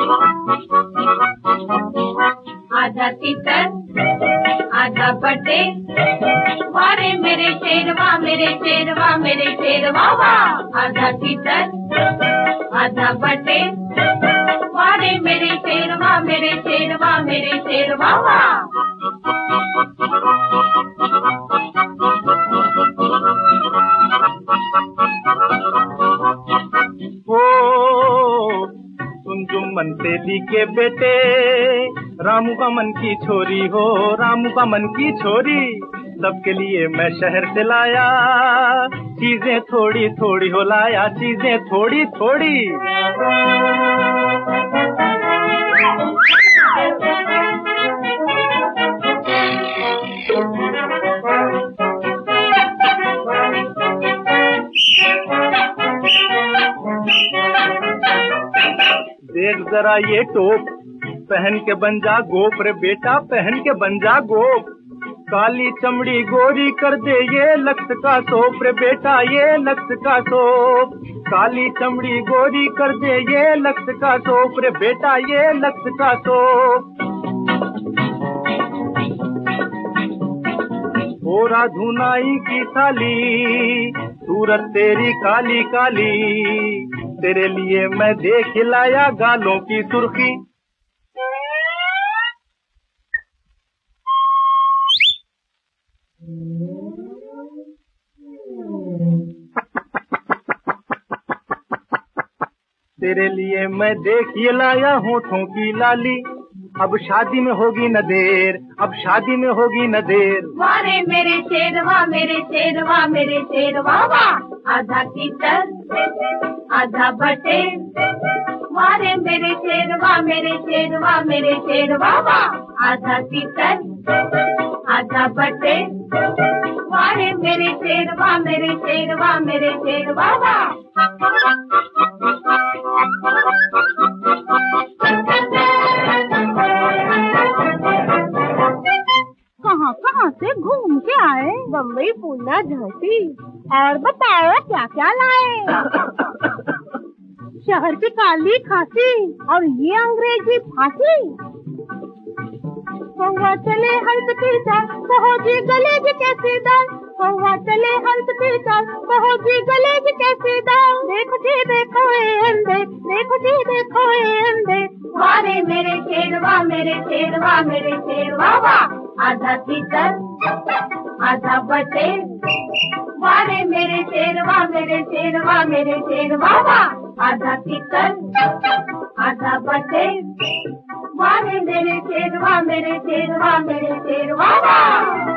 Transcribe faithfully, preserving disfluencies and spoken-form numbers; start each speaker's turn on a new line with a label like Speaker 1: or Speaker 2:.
Speaker 1: आधा तीतर आधा बटे, वारे मेरे शेरवा मेरे शेरवा मेरे शेरवा वाह। आधा तीतर आधा बटे, वारे मेरे शेरवा मेरे शेरवा मेरे शेरवा वाह।
Speaker 2: मन तेली के बेटे, रामू का मन की छोरी हो, रामू का मन की छोरी। सबके लिए मैं शहर से लाया, चीजें थोड़ी थोड़ी हो लाया, चीजें थोड़ी थोड़ी। देख जरा ये टोप, पहन के बन जा गोप रे बेटा, पहन के बन जा गोप। काली चमड़ी गोरी कर दे ये लक्स का सोप रे बेटा, ये लक्स का सोप। काली चमड़ी गोरी कर दे ये लक्स का सोप रे बेटा, ये लक्स का सोप। ओ राधुनाई की साली, सूरत तेरी काली काली, तेरे लिए मैं देख लाया गालों की सुर्खी। तेरे लिए मैं देख लाया होठों की लाली। अब शादी में होगी न देर, अब शादी में होगी न देर।
Speaker 1: वारे मेरे शेरवा मेरे शेरवा मेरे शेरवा वाह। आधा तीतर आधा बटे, वारे मेरे शेरवा मेरे शेरवा मेरे शेरवा वाह। आधा तीतर आधा बटे, वारे मेरे शेरवा मेरे शेरवा मेरे शेरवा वाह।
Speaker 3: कहाँ कहाँ से घूम के आए?
Speaker 4: बम्बई, पूना, झांसी।
Speaker 3: और बताओ क्या क्या लाए?
Speaker 4: शहर की काली खांसी और ये अंग्रेजी फांसी। कौवा चले हंस की चाल, कहो जी गले कैसी दाल। कौवा चले हंस की चाल, कहो जी गले कैसी दाल। देखो जी देखो ए अंधे, देखो जी देखो ए अंधे।
Speaker 1: वारे मेरे शेरवा मेरे शेरवा मेरे शेरवा वाह। आधा तीतर आधा बटे, वारे मेरे शेरवा मेरे शेरवा मेरे शेरवा वाह। आधा तीतर आधा बटे, वारे मेरे शेरवा मेरे शेरवा मेरे शेरवा वाह।